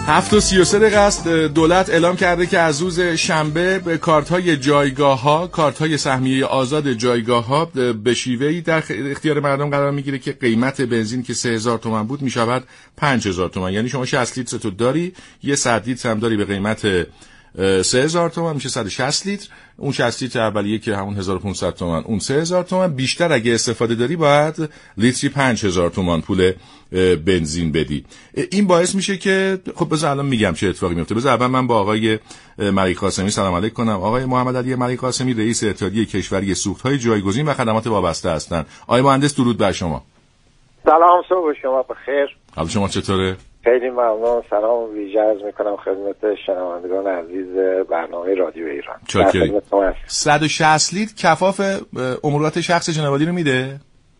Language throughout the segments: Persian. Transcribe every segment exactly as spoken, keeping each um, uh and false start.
هفت و سی و سه دقیقه است. دولت اعلام کرده که از روز شنبه به کارت‌های جایگاه‌ها، کارت‌های سهمیه آزاد جایگاه‌ها به شیوهی در اختیار مردم قرار میگیره که قیمت بنزین که سه هزار تومان بود میشود پنج هزار تومان. یعنی شما شصت لیتر تو داری، یه صد لیتر هم داری به قیمت سه هزار تومان، میشه صد و شصت لیتر. اون شصت لیتر اولیه که همون هزار و پانصد تومان، اون سه هزار تومان. بیشتر اگه استفاده داری باید لیتری پنج هزار تومان پول بنزین بدی. این باعث میشه که خب بذار الان میگم چه اتفاقی میفته. بذار اول من با آقای ملک قاسمی سلام علیک کنم. آقای محمد علی ملک قاسمی رئیس اتحادیه کشوری سوخت‌های جایگزین و خدمات وابسته هستند. آقای مهندس درود بر شما. سلام، صبح شما بخیر. حال شما چطوره؟ خیلی ممنون. سلام ویژه عرض میکنم خدمت شنوندگان عزیز برنامه رادیو ایران. چاکریم. صد و شصت لیتر کفاف امورات شخص جناب عالی رو میده؟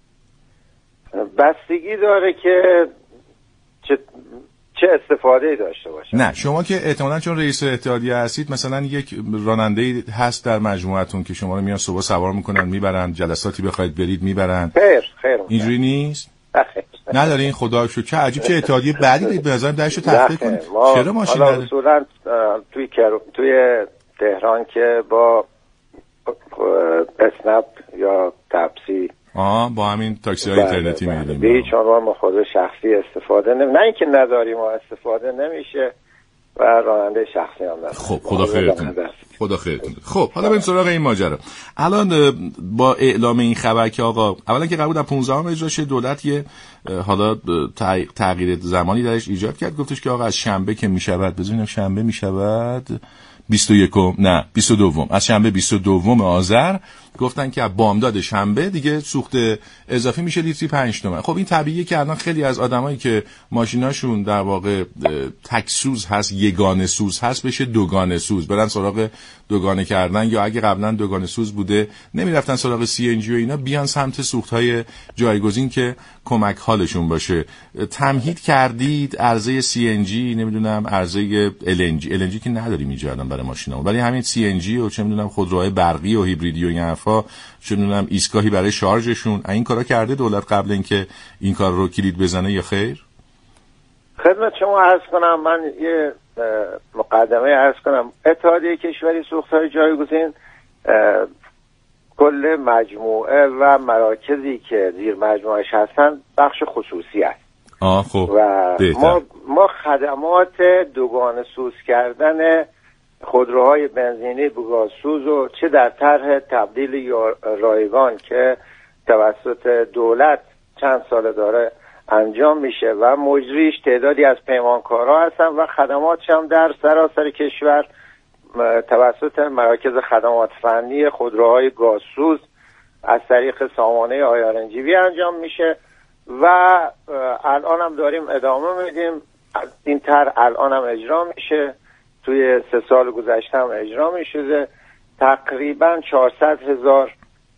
بستگی داره که چه چه استفاده داشته باشه. نه شما که احتمالاً چون رئیس اتحادیه هستید مثلا یک راننده‌ای هست در مجموعتون که شما رو میان صبح سوار میکنن میبرن، جلساتی بخواید برید میبرن. خیر خیر. اینجوری نیست؟ ندارین؟ خدا رو شکر. چه عجیب، چه اتحادیه بعدی دید. به نظرم درشو تحقیق کنید. چرا ماشین نداره؟ اصولا توی توی تهران که با اسنپ یا تپسی آها با همین تاکسی های اینترنتی می‌ریم. به هیچ عنوان ما خود شخصی استفاده نمی نه اینکه نداریم، ما استفاده نمیشه و راننده شخصی هم نداریم. خب خدا خیرتون خدا خیرتون. خب حالا بریم سراغ این ماجرا. الان با اعلام این خبر که آقا اولا که قرار بود پانزدهم اجرا شه، دولت یه حالا تغییر زمانی درش ایجاد کرد، گفتش که آقا از شنبه که میشود، بزنیم شنبه میشود بیست و یکم نه بیست و دوم، از شنبه بیست و دوم آذر گفتن که بامداد شنبه دیگه سوخت اضافی میشه لیتری پنج تومن. خب این طبیعیه که الان خیلی از آدمایی که ماشیناشون در واقع تک سوز هست، یگانه سوز هست، بشه دوگانه سوز، برن سراغ دوگانه کردن، یا اگه قبلا دوگانه سوز بوده نمیرفتن سراغ سی ان جی و اینا، بیان سمت سوخت‌های جایگزین که کمک حالشون باشه. تمهید کردید عرضه سی ان جی، نمیدونم عرضه ال ان جی، ال ان جی که نداریم اینجا الان برای ماشینا، ولی همین سی ان جی و چه میدونم خودروهای برقی و هیبریدی و این حرفا، چه میدونم ایستگاهی برای شارژشون، این کارا کرده دولت قبل اینکه این کار رو کلید بزنه یا خیر؟ خدمت شما عرض کنم، من یه مقدمه عرض کنم. اتحادیه کشوری سوخت‌های جایگزین کل مجموعه و مراکزی که زیر مجموعهش هستن بخش خصوصی است. آه خب و ما ما خدمات دوگانه سوز کردن خودروهای بنزینی به گازسوز و چه در طرح تبدیل رایگان که توسط دولت چند سال داره انجام میشه و مجریش تعدادی از پیمانکارها هستن و خدماتش هم در سراسر کشور توسط مراکز خدمات فنی خودروهای گازسوز از طریق سامانه آی آر ان جی وی انجام میشه و الان هم داریم ادامه میدیم. این طرح الان هم اجرا میشه، توی سه سال گذشته هم اجرا میشده. تقریبا چهارصد هزار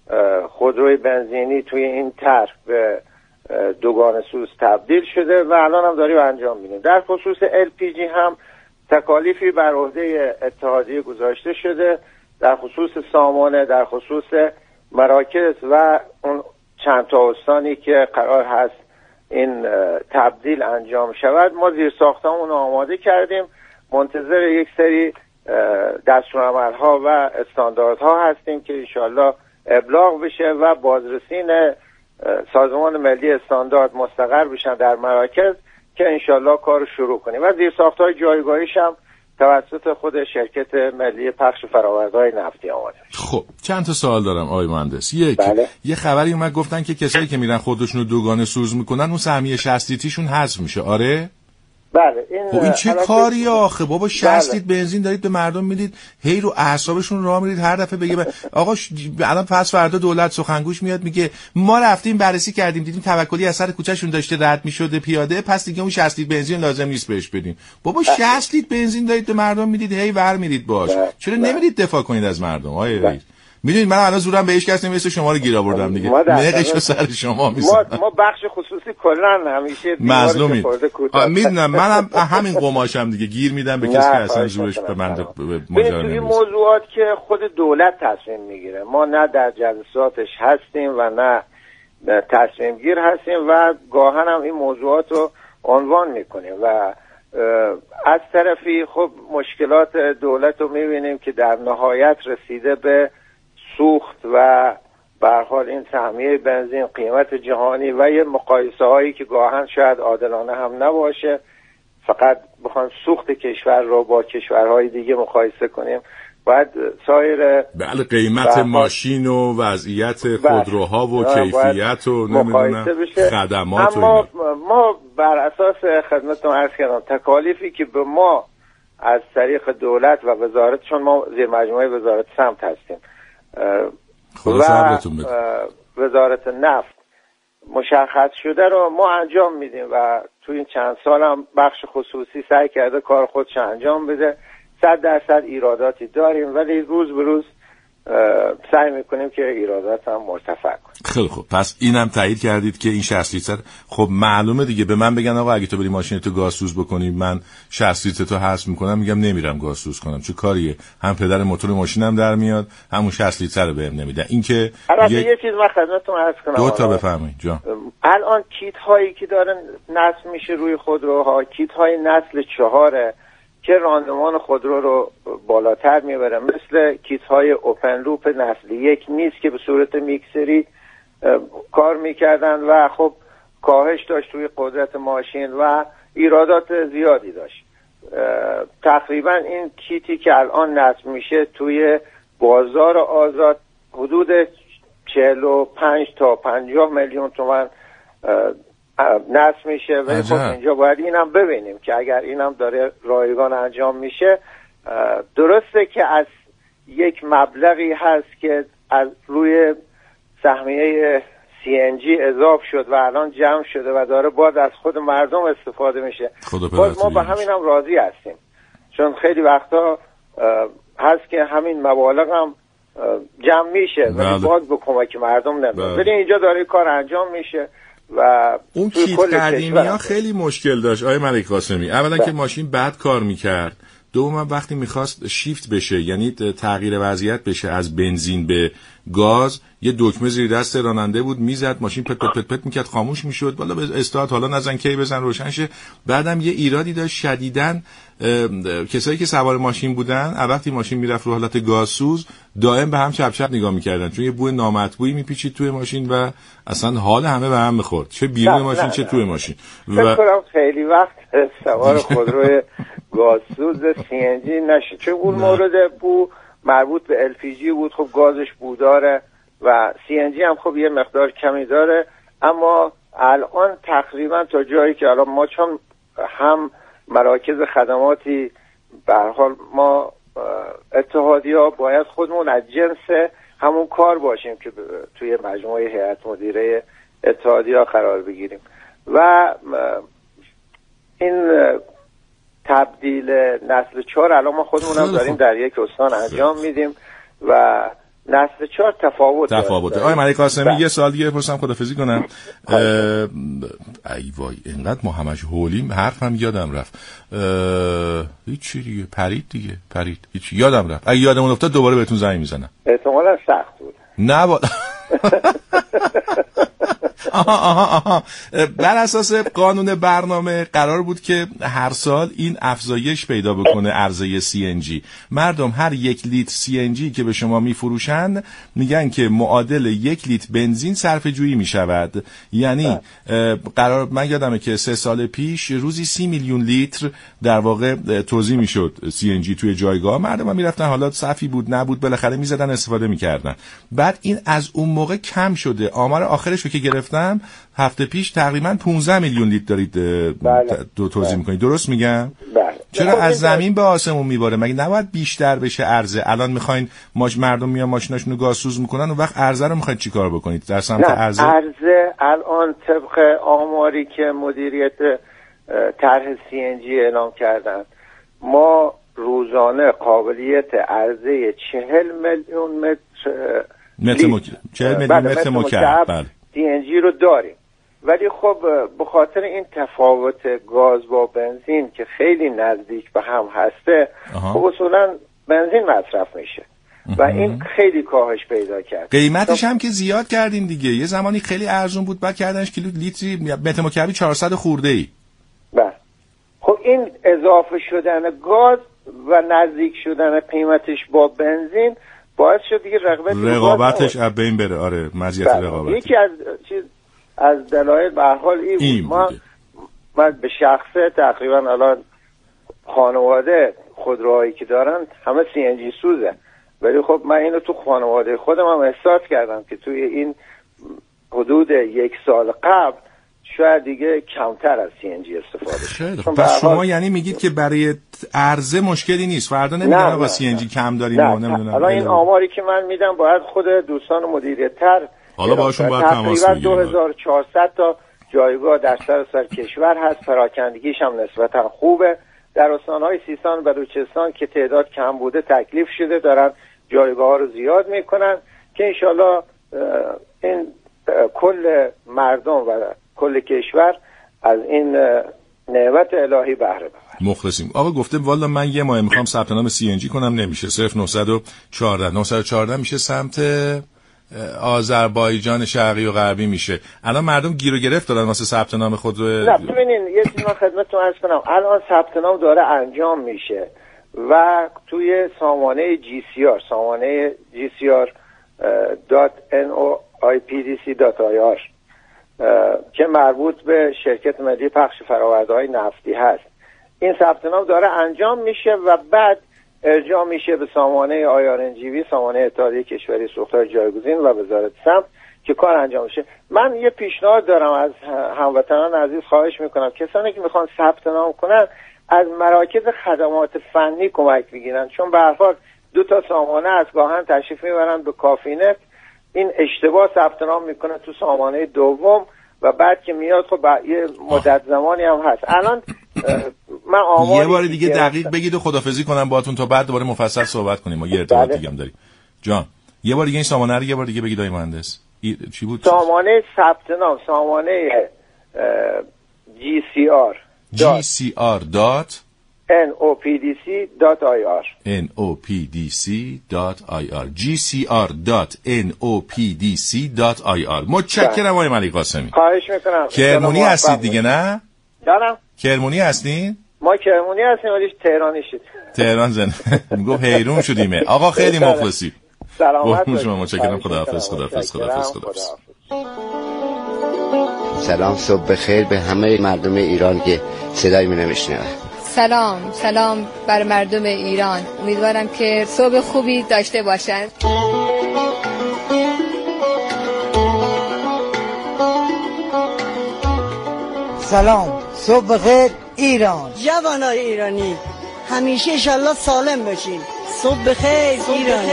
خودروی بنزینی توی این طرح به دوگانه سوز تبدیل شده و الان هم داریم انجام میدیم. در خصوص ال پی جی هم تکالیفی بر عهده اتحادیه گذاشته شده در خصوص سامانه، در خصوص مراکز و اون چند تا استانی که قرار هست این تبدیل انجام شود. ما زیر ساختمون آماده کردیم، منتظر یک سری دستورالعمل‌ها و استانداردها هستیم که انشالله ابلاغ بشه و بازرسین سازمان ملی استاندارد مستقر بشن در مراکز که انشالله کار شروع کنیم و زیر ساخت‌های جایگاهیش هم توسط خود شرکت ملی پخش فرآورده‌های نفتی آماده. خب چند تا سوال دارم آقای مهندس. یک، بله. یه خبری اومد گفتن که کسایی که میرن خودشونو دوگانه سوز میکنن اون سهمیه شصت لیتریشون حذف میشه. آره؟ بله. این خب این چه کاری آخه بابا؟ شصت لیتر بنزین دارید به مردم میدید، هی رو اعصابشون راه میرید، هر دفعه بگه آقا ش... الان پس فردا دولت سخنگوش میاد میگه ما رفتیم بررسی کردیم دیدیم توکلی از سر کوچهشون داشته رد میشده پیاده، پس دیگه اون شصت لیتر بنزین لازم نیست بهش بدیم. بابا شصت لیتر بنزین دارید به مردم میدید، هی ور میرید باش. چرا نمیرید دفاع کنید از مردم؟ آیه رئیس میدونید من الان زورم به هیچ کس نمیرسه، شما رو گیر آوردم دیگه، نقشو سر شما میذارم. ما ما بخش خصوصی کلا همیشه مظلومی میدونم، منم همین قماشم دیگه، گیر میدم به کسی که اصلا زورش به من ماجرا نمیرسه. این موضوعات که خود دولت تصمیم میگیره، ما نه در جلساتش هستیم و نه تصمیم گیر هستیم و گاهن هم این موضوعات رو عنوان میکنیم و از طرفی خب مشکلات دولت رو میبینیم که در نهایت رسیده به سوخت و به هر حال این سهمیه بنزین، قیمت جهانی و یه مقایسه هایی که گاهن شاید عادلانه هم نباشه، فقط بخوام سوخت کشور رو با کشورهای دیگه مقایسه کنیم. باید سایر بله قیمت ماشین و وضعیت خودروها و کیفیت و نمیدونم خدمات. اما ما بر اساس خدمتتون عرض کردم تکالیفی که به ما از طریق دولت و وزارت، چون ما زیر مجموعه وزارت سمت هستیم و وزارت نفت مشخص شده رو ما انجام میدیم و تو این چند سال هم بخش خصوصی سعی کرده کار خودش انجام بده. صد درصد ایراداتی داریم ولی روز به روز سعی میکنیم که ایرادات هم مرتفع کنیم. خیلی خوب، پس اینم تایید کردید که این شصت لیتر خب معلومه دیگه. به من بگن آقا اگه تو بری ماشینتو گازسوز بکنی من شصت لیتر تو حذف میکنم، میگم نمیرم گازسوز کنم، چه کاریه؟ هم پدر موتور ماشینم در میاد، همون شصت لیتر رو بهم نمیدن. این که یه... یه چیز من خدمتتون عرض کنم. دو تا بفرمایید جان. الان کیت هایی که دارن نصب میشه روی خودروها، کیت های نسل چهاره که راندمان خودرو رو بالاتر میبره، مثل کیت های اوپن لوپ نسل یک نیست که به صورت میکسری کار میکردن و خب کاهش داشت روی قدرت ماشین و ایرادات زیادی داشت. تقریبا این کیتی که الان نصب میشه توی بازار آزاد حدود چهل و پنج تا پنجاه میلیون تومان نصب میشه و خب اینجا باید اینم ببینیم که اگر اینم داره رایگان انجام میشه، درسته که از یک مبلغی هست که از روی سهمیه سی ان جی اضاف شد و الان جمع شده و داره باز از خود مردم استفاده میشه. باز ما به همین هم راضی هستیم، چون خیلی وقتا هست که همین مبالغ هم جمع میشه ولی باز به کمک مردم نمیاد. ولی اینجا داره کار انجام میشه و اون کیت قدیمی ها خیلی مشکل داشت آقای ملک قاسمی. اولا که ماشین بد کار میکرد، دوم وقتی میخواست شیفت بشه یعنی تغییر وضعیت بشه از بنزین به گاز، یه دکمه زیر دست راننده بود میزد ماشین پت پت پت پت میکرد خاموش میشد، والا به استارت حالا نزن کی بزن روشن شه. بعدم یه ایرادی داشت شدیداً، کسایی که سوار ماشین بودن وقتی ماشین میرفت رو حالت گازسوز دائم به هم چپ چپ نگاه میکردن، چون یه بوی نامطبوعی میپیچید توی ماشین و اصلا حال همه به هم میخورد، چه بیرون ماشین نه چه نه توی نه. ماشین. فکر کنم خیلی وقت سوار خودروی گازسوز سی ان جی نشه، چون اون مورد بو مربوط به ال پی جی بود، خب گازش بو داره و سی ان جی هم خب یه مقدار کمی داره. اما الان تقریبا تا جایی که الان ما چون هم مراکز خدماتی به هر حال ما اتحادیه‌ها باید خودمون از جنس همون کار باشیم که توی مجموعه هیئت مدیره اتحادیه‌ها قرار بگیریم و این تبدیل نسل چهار الان ما خودمون هم داریم در یک استان انجام میدیم و نسل چهار تفاوت تفاوته. آقای ملک قاسمی یه سوال دیگه بپرسم خدافظی کنم. ای وای اینقدر ما همش هولیم حرفم یادم رفت. هیچ چی دیگه پرید دیگه پرید هیچ یادم رفت. اگه یادمون افتاد دوباره بهتون زنگ میزنم. احتمالاً سخت بود. نه با... آها آها آها بر اساس قانون برنامه قرار بود که هر سال این افزایش پیدا بکنه عرضه سی ان جی. مردم هر یک لیتر سی ان جی که به شما میفروشن میگن که معادل یک لیتر بنزین صرفه جویی میشود. یعنی قرار من یادمه که سه سال پیش روزی سی میلیون لیتر در واقع توزیع میشد سی ان جی توی جایگاه، مردم میرفتن حالا صفی بود نبود بالاخره میزدن استفاده میکردن. بعد این از اون موقع کم شده. آمار آخرش رو که گرفتم هفته پیش تقریبا پانزده میلیون لیتر دارید بله. دو توزیع بله. میکنید، درست میگم؟ بله. چرا از زمین به آسمون میباره؟ مگه نباید بیشتر بشه عرضه؟ الان میخواین ماش مردم میان ماشیناشونو گازسوز میکنن و وقت عرضه رو میخواید چیکار بکنید در سمت عرضه؟ عرضه الان طبق آماری که مدیریت طرح سی ان جی اعلام کردن ما روزانه قابلیت عرضه چهل میلیون متر متر مکعب چهل میلیون متر مکعب سی ان جی رو داریم. ولی خب به خاطر این تفاوت گاز با بنزین که خیلی نزدیک به هم هسته خب اصولا بنزین مصرف میشه و این خیلی کاهش پیدا کرد. قیمتش هم که زیاد کردین دیگه، یه زمانی خیلی ارزون بود بعد کردنش کیلو لیتری متر مکعبی چهارصد خورده ای. بله خب این این اضافه شدن گاز و نزدیک شدن قیمتش با بنزین باعث شد دیگه رقابت رقابتش از بین بره. آره مزیت رقابت یکی از چیز از دلایل به هر حال این, این بود. ما من به شخصه تقریبا الان خانواده خودروهایی که دارن همه سی ان جی سوزه، ولی خب من اینو تو خانواده خودم هم احساس کردم که توی این حدود یک سال قبل شاید دیگه کمتر از سی ان جی استفاده شد. پس شما یعنی میگید که برای عرضه مشکلی نیست، فردا نمیگن آقا سی ان جی کم داریم و نمیدونم. حالا این آماری که من میدم باید خود دوستان مدیریت تر حالا باشون باید تماس بگیرید. دو هزار و چهارصد تا جایگاه در سراسر کشور هست، پراکندگیش هم نسبتا خوبه. در استان‌های سیستان و بلوچستان که تعداد کم بوده تکلیف شده، دارن جایگاه ها رو زیاد میکنن که انشالله این کل مردم و کل کشور از این نعمت الهی بهره ببره. مخلصیم. آقا گفته والا من یه ماه میخوام ثبت نام سی ان جی کنم، نمیشه. صفر نه یک چهار نه نه چهار میشه سمت آذربایجان شرقی و غربی میشه. الان مردم گیر و گرفت دارن واسه ثبت نام خود رو. نه ببینین یه چیزی من خدمتتون عرض کنم، الان ثبت نام داره انجام میشه و توی سامانه جی سی آر سامانه جی سی آر دات ان او آی پی دی سی دات آی آر که مربوط به شرکت ملی پخش فرآورده‌های نفتی هست، این ثبت نام داره انجام میشه و بعد ارجاع میشه به سامانه آی آر ان جی وی، سامانه اتحادیه کشوری سوختار جایگزین و وزارت سمت که کار انجام میشه. من یه پیشنهاد دارم از هموطنان عزیز، خواهش میکنم کسانی که میخوان ثبت نام کنن از مراکز خدمات فنی کمک بگیرن، چون به هر حال دو تا سامانه از گاهن تشریف میبرن به کافینت، این اشتباه ثبت نام میکنه تو سامانه دوم و بعد که میاد خب یه مدت زمانی هم هست. الان من آمار یه بار دیگه دقیق بگید و خدافظی کنم باهاتون تا بعد دوباره مفصل صحبت کنیم، ما یه ارتباط دیگه هم داریم. جان یه بار دیگه این سامانه رو یه بار دیگه بگید آقای مهندس. چی بود؟ سامانه ثبت نام سامانه جی سی آر جی سی آر دات ان او پی دی سی دات آی آر ان او پی دی سی دات آی آر جی سی آر دات ان او پی دی سی دات آی آر. متشکرم آقای ملیک قاسمی. خواهش میکنم. کرمونی هستید دیگه نه؟ جانم. کرمونی هستین؟ ما کرمونی هستیم ولی تهرانی شید. تهران زن. میگم حیرون شدیم. آقا خیلی مخلصی. سلامت باشید. شما متشکرم. خداحافظ. خداحافظ. خداحافظ. خداحافظ. سلام، صبح بخیر به همه مردم ایران که صدای منو میشنوند. سلام سلام بر مردم ایران، امیدوارم که صبح خوبی داشته باشند. سلام، صبح بخیر ایران. جوانای ایرانی همیشه انشالله سالم باشین. صبح بخیر ایران.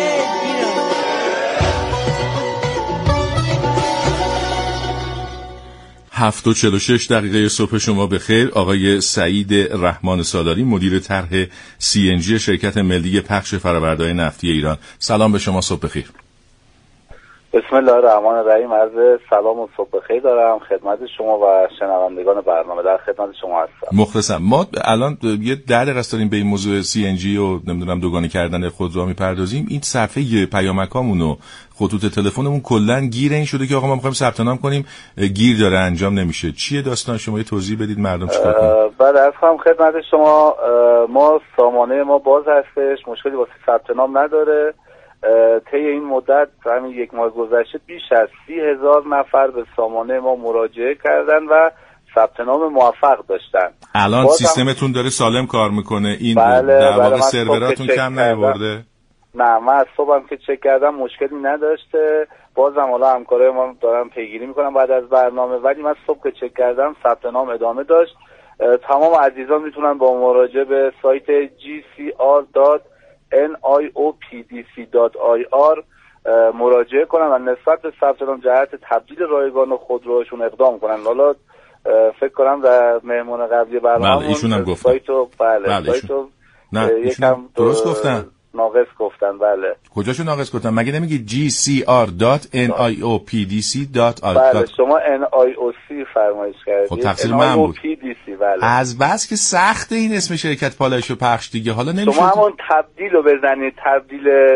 هفت و چهل و شش دقیقه صبح شما بخیر. آقای سعید رحمان سالاری، مدیر طرح سی ان جی شرکت ملی پخش فرآورده‌های نفتی ایران. سلام به شما، صبح بخیر. بسم الله الرحمن الرحیم. عرض سلام و صبح بخیر دارم خدمت شما و شنوندگان برنامه. در خدمت شما هستم. مخلصم. ما الان یه ده دقیقه داریم به این موضوع سی ان جی و نمیدونم دوگانه کردن خودرو میپردازیم. این صفحه پیامکامون و خطوط تلفنمون کلا گیر این شده که آقا ما می‌خوایم ثبت نام کنیم، گیر داره انجام نمیشه. چیه داستان؟ شما یه توضیح بدید مردم چیکار کنن. بعد از هم خدمت شما، ما سامانه ما باز هستش، مشکلی واسه ثبت نام نداره. طی این مدت همین یک ماه گذشته بیش از سی هزار نفر به سامانه ما مراجعه کردن و ثبت نام موفق داشتن. الان سیستمتون داره سالم کار میکنه؟ این بله، در واقع بله، سروراتون کم نیاورده؟ نه، من از صبحم که چک کردم مشکلی نداشته. بازم حالا همکارای ما دارن پیگیری میکنن بعد از برنامه، ولی من صبح که چک کردم ثبت نام ادامه داشت. تمام عزیزان میتونن با مراجعه به سایت جی سی آر دات ان آی او پی دی سی دات آی آر مراجعه کنن و نسبت به ثبت نام جهت تبدیل رایگان و خودروشون اقدام کنن. حالا فکر کنم در مهمون قبلی برنامه بله ایشون هم گفتن. سایتو بله, بله سایتو نه یکم درست گفتن. ناقص گفتن. بله کجاشو ناقص گفتن؟ مگه نمیگی جی سی آر دات ان آی او پی دی سی دات آی آر؟ بله شما ان آی او سی فرمایش کردید. خب تقصیر من بود. پی دی سی بله. از بس که سخت این اسم شرکت پالایش و پخش دیگه. حالا نمیشه شما همون تبدیل رو بزنید، تبدیل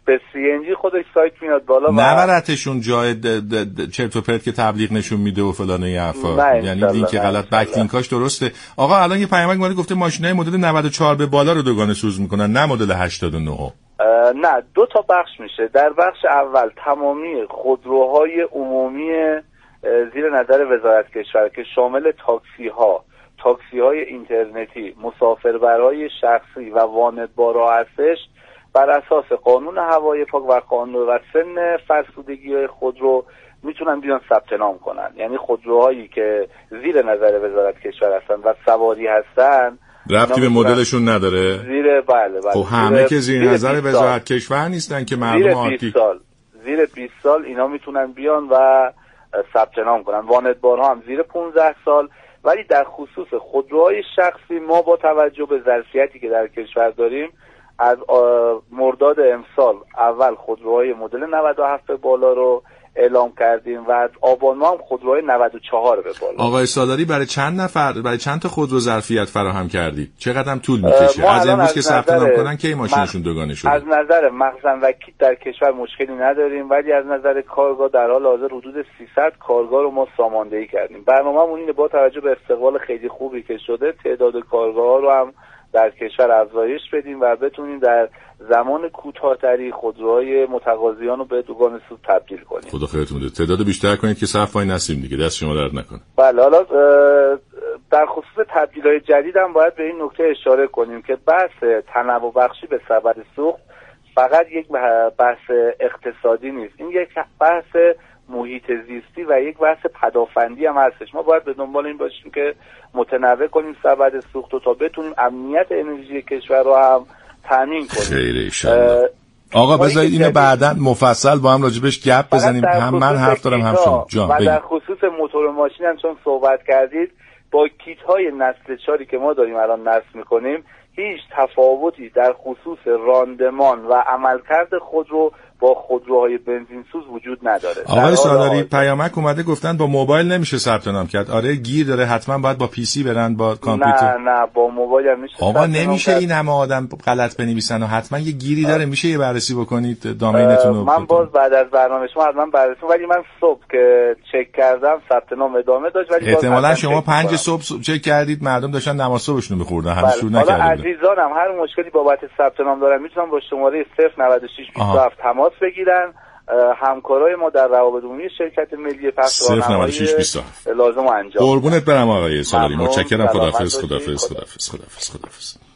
به سی ان جی خودش سایت میاد بالا. نبرتشون جای چرت و پرت که تبلیغ نشون میده و فلان این حرفا، یعنی لینک غلط بک لینکاش درسته. آقا الان یه پیامک اومده گفته ماشینای مدل نود و چهار به بالا رو دوگانه سوز میکنن، نه مدل هشتاد و نه. نه، دو تا بخش میشه. در بخش اول تمامی خودروهای عمومی زیر نظر وزارت کشور که شامل تاکسی ها، تاکسی های اینترنتی، مسافربرهای شخصی و وانتبارها هستش، بر اساس قانون هوای پاک و قانون و سن فرسودگی های خودرو میتونن بیان ثبت نام کنن. یعنی خودروهایی که زیر نظر وزارت کشور هستن و سواری هستن ربطی به مدلشون نداره. زیر بله بله. خب همه که زیر نظر وزارت کشور نیستن که مردم عادی. زیر بیست سال زیر بیست سال اینا میتونن بیان و ثبت نام کنن. وانتبارها هم زیر پانزده سال. ولی در خصوص خودروهای شخصی ما با توجه به ظرفیتی که در کشور داریم از مرداد امسال اول خودروهای مدل نود و هفت به بالا رو اعلام کردیم و از آبان ماه هم خودروهای نود و چهار به بالا. آقای سالاری برای چند نفر برای چند تا خودرو ظرفیت فراهم کردید؟ چقدر هم طول میکشه؟ از امروز که ثبت نام کنن کی ماشینشون دوگانه شده؟ از نظر مخزن و کیت در کشور مشکلی نداریم، ولی از نظر کارگاه در حال حاضر حدود سیصد کارگاه رو ما ساماندهی کردیم. برنامه‌مون اینه با توجه به استقبال خیلی خوبی که شده تعداد کارگاه‌ها رو هم در کشور افزایش بدیم و بتونیم در زمان کوتاه‌تری خودروهای متقاضیان رو به دوگانه سوز تبدیل کنیم. خدا خیرتون بده. تعداد بیشتر کنید که صف وای نسیم دیگه. دست شما درد نکنه. بله، حالا در خصوص تبدیل‌های جدید هم باید به این نکته اشاره کنیم که بحث تنوع بخشی به سبد سوخت فقط یک بحث اقتصادی نیست. این یک بحث محیط زیستی و یک بحث پدافندی هم هستش. ما باید به دنبال این باشیم که متنوع کنیم سبد سوخت و تا بتونیم امنیت انرژی کشور رو هم تامین کنیم. خیره ایشالله. آقا بذارید اینو بعداً مفصل با هم راجبش گپ بزنیم. هم من حرف دارم هم شما. جان و در خصوص موتور و ماشین هم چون صحبت کردید، با کیت های نسل چاری که ما داریم الان نصب میکنیم هیچ تفاوتی در خصوص راندمان و عملکرد خودرو با خودروهای بنزین سوز وجود نداره. آقای سالاری پیامک اومده گفتن با موبایل نمیشه ثبت نام کرد. آره گیر داره، حتما باید با پی سی برن، با کامپیوتر. نه نه با موبایل هم میشه. آقا نمیشه این همه آدم غلط بنویسن و حتما یه گیری داره. میشه یه بررسی بکنید دامینتون رو. من باز بعد از برنامه شما حتما بررسی، ولی من صبح که چک کردم ثبت نام ادامه داشت. ولی احتمالاً شما پنج صبح چک کردید مردم داشتن نماز صبحشون می‌خوردن، همش شروع نکردن. حالا عزیزانم هر مشکلی بابت ثبت نام دارن میتونن با شماره صفر نود و شش بیست و هفت تماس بگیرن. همکارای ما در روابط عمومی شرکت ملی پخش راهنمایی لازم و انجام. قربونت برم آقای سالاری، متشکرم. خداحافظ خداحافظ خداحافظ خداحافظ خداحافظ.